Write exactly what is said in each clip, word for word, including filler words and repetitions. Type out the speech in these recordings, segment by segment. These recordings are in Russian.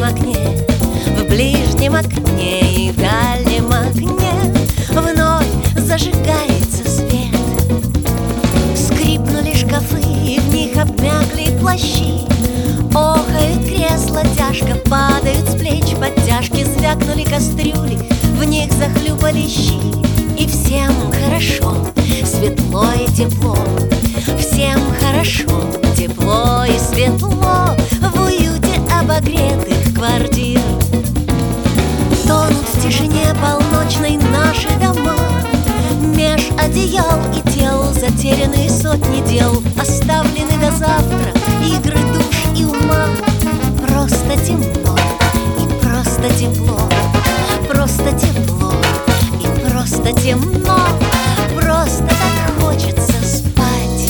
окне, в ближнем окне и в дальнем окне вновь зажигается свет. Скрипнули шкафы, и в них обмякли плащи. Охают кресла, тяжко падают с плеч подтяжки. Звякнули кастрюли, в них захлюпали щи. И всем хорошо, светло и тепло. Всем хорошо, тепло и светло в уюте обогретых квартир. Тонут в тишине полночной наши дома. Меж одеял и тел затерянные сотни дел оставлены до завтра игры душ и ума. Просто темно и просто тепло, просто тепло и просто темно. Просто так хочется спать.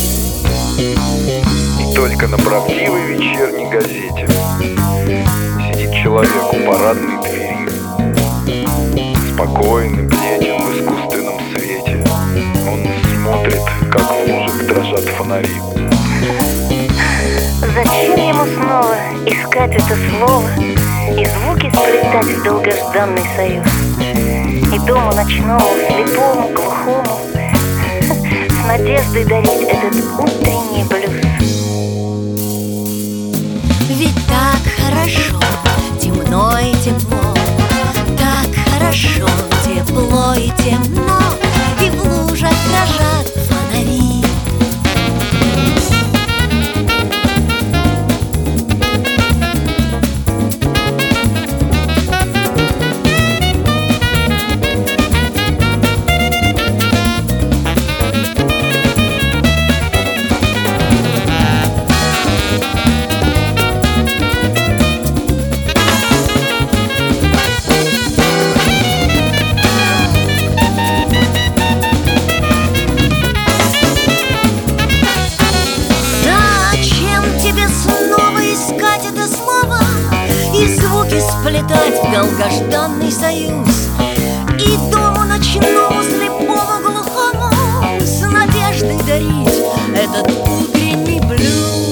И только на правдивой вечерней газете сидит человек у парадной двери, спокойный, бледен в искусственном свете. Он смотрит, как в лужах дрожат фонари. Зачем ему снова искать это слово и звуки сплетать в долгожданный союз? И дому ночному, слепому, глухому с надеждой дарить этот утренний блюз. Ведь так хорошо, темно и тепло, так хорошо, тепло и темно, и в лужах дрожат фонари. Сплетать в долгожданный союз и дому ночному, слепому, глухому с надеждой дарить этот утренний блюз.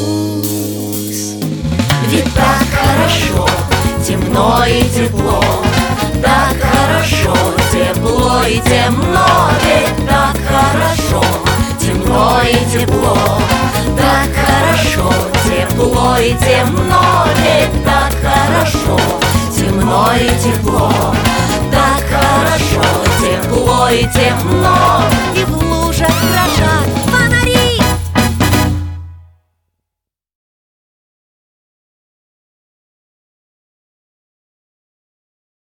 Ведь так хорошо, темно и тепло, так хорошо, тепло и темно. Ведь так хорошо, темно и тепло, так хорошо, тепло и темно. Ведь так хорошо, темно и тепло, так хорошо, тепло и темно, и в